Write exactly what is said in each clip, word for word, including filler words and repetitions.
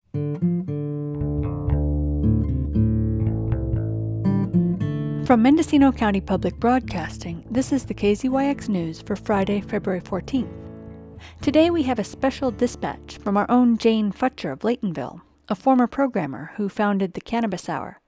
From Mendocino County Public Broadcasting, this is the K Z Y X News for Friday, February fourteenth. Today we have a special dispatch from our own Jane Futcher of Laytonville, a former programmer who founded the Cannabis Hour.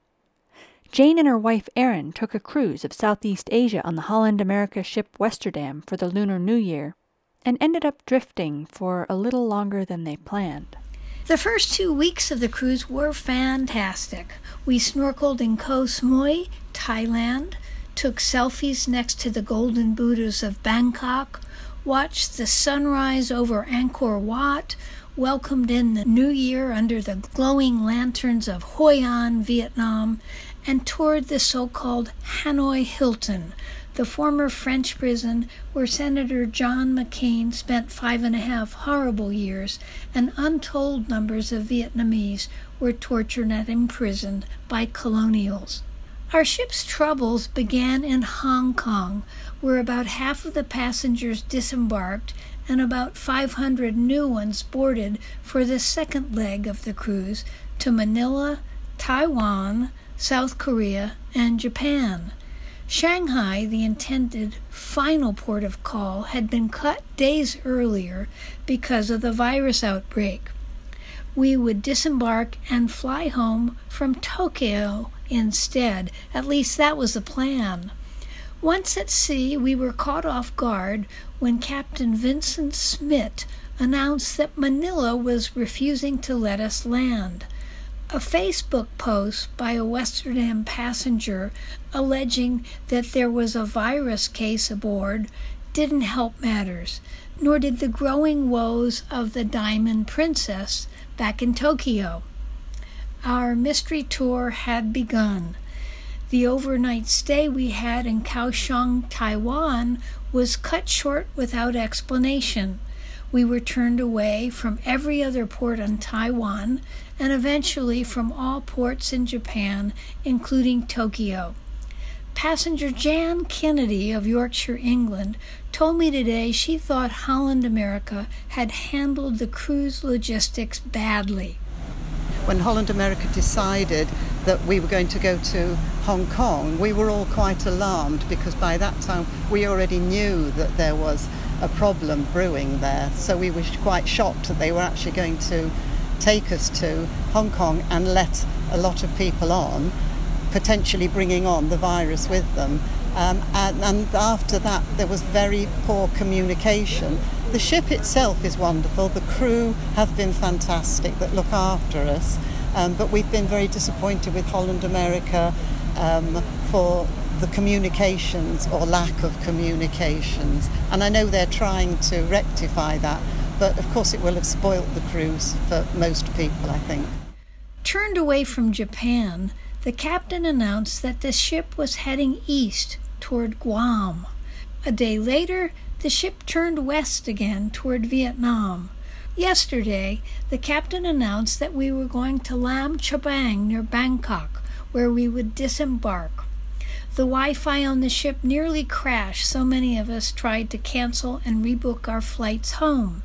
Jane and her wife Erin took a cruise of Southeast Asia on the Holland America ship Westerdam for the Lunar New Year, and ended up drifting for a little longer than they planned. The first two weeks of the cruise were fantastic. We snorkeled in Koh Samui, Thailand, took selfies next to the golden Buddhas of Bangkok, watched the sunrise over Angkor Wat, welcomed in the new year under the glowing lanterns of Hoi An, Vietnam, and toured the so-called Hanoi Hilton, the former French prison where Senator John McCain spent five and a half horrible years, and untold numbers of Vietnamese were tortured and imprisoned by colonials. Our ship's troubles began in Hong Kong, where about half of the passengers disembarked and about five hundred new ones boarded for the second leg of the cruise to Manila, Taiwan, South Korea, and Japan. Shanghai, the intended final port of call, had been cut days earlier because of the virus outbreak. We would disembark and fly home from Tokyo instead. At least that was the plan. Once at sea, we were caught off guard when Captain Vincent Smith announced that Manila was refusing to let us land. A Facebook post by a Westerdam passenger alleging that there was a virus case aboard didn't help matters, nor did the growing woes of the Diamond Princess back in Tokyo. Our mystery tour had begun. The overnight stay we had in Kaohsiung, Taiwan, was cut short without explanation. We were turned away from every other port on Taiwan, and eventually from all ports in Japan, including Tokyo. Passenger Jan Kennedy of Yorkshire, England, told me today she thought Holland America had handled the cruise logistics badly. When Holland America decided that we were going to go to Hong Kong, we were all quite alarmed because by that time we already knew that there was a problem brewing there. So we were quite shocked that they were actually going to take us to Hong Kong and let a lot of people on, potentially bringing on the virus with them. Um, and, and after that, there was very poor communication. The ship itself is wonderful. The crew have been fantastic that look after us. Um, but we've been very disappointed with Holland America um, for the communications or lack of communications. And I know they're trying to rectify that, but of course it will have spoilt the cruise for most people, I think. Turned away from Japan, the captain announced that the ship was heading east toward Guam. A day later, the ship turned west again toward Vietnam. Yesterday, the captain announced that we were going to Lam Chabang near Bangkok, where we would disembark. The Wi-Fi on the ship nearly crashed. So many of us tried to cancel and rebook our flights home.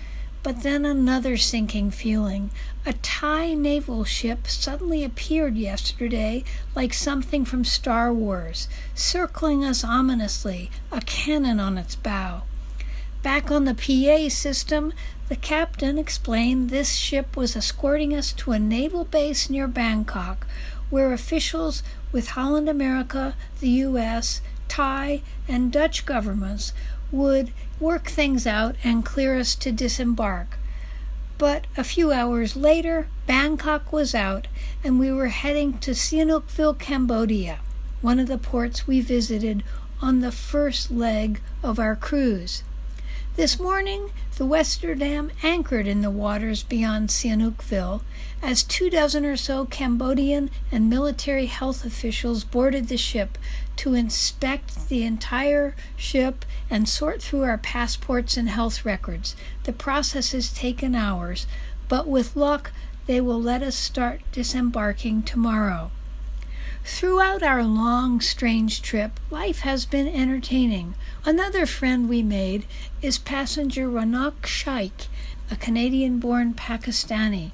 But then another sinking feeling. A Thai naval ship suddenly appeared yesterday like something from Star Wars, circling us ominously, a cannon on its bow. Back on the P A system, the captain explained this ship was escorting us to a naval base near Bangkok, where officials with Holland America, the U S, Thai, and Dutch governments would work things out and clear us to disembark. But a few hours later, Bangkok was out, and we were heading to Sihanoukville, Cambodia, one of the ports we visited on the first leg of our cruise. This morning, the Westerdam anchored in the waters beyond Sihanoukville as two dozen or so Cambodian and military health officials boarded the ship to inspect the entire ship and sort through our passports and health records. The process has taken hours, but with luck, they will let us start disembarking tomorrow. Throughout our long, strange trip, life has been entertaining. Another friend we made is passenger Ranak Shaikh, a Canadian-born Pakistani.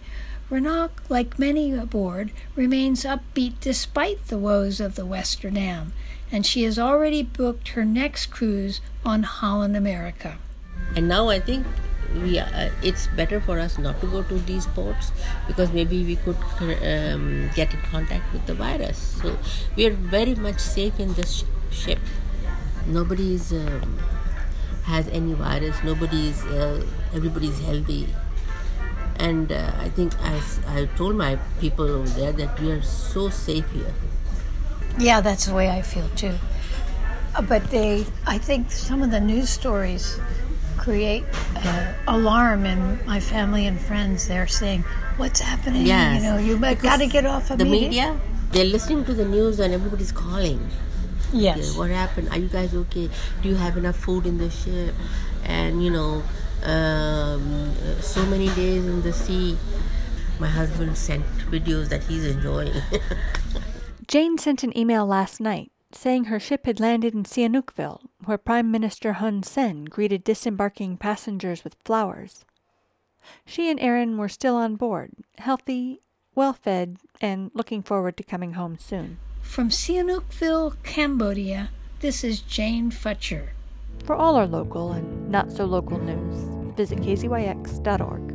Renault, like many aboard, remains upbeat despite the woes of the Western Dam, and she has already booked her next cruise on Holland America. And now I think we are, uh, it's better for us not to go to these ports because maybe we could um, get in contact with the virus. So we are very much safe in this sh- ship. Nobody is, um, has any virus, nobody is ill, everybody is healthy. And uh, I think I, I told my people over there that we are so safe here. Yeah, that's the way I feel too. Uh, but they, I think some of the news stories create uh, alarm in my family and friends. They're saying, what's happening? Yes. You know, you got to get off of the media. media. They're listening to the news and everybody's calling. Yes. Okay, what happened? Are you guys okay? Do you have enough food in the ship? And, you know, um, so many days in the sea. My husband sent videos that he's enjoying. Jane sent an email last night saying her ship had landed in Sihanoukville, where Prime Minister Hun Sen greeted disembarking passengers with flowers. She and Aaron were still on board, healthy, well-fed, and looking forward to coming home soon. From Sihanoukville, Cambodia, this is Jane Futcher. For all our local and not-so-local news, visit K Z Y X dot org.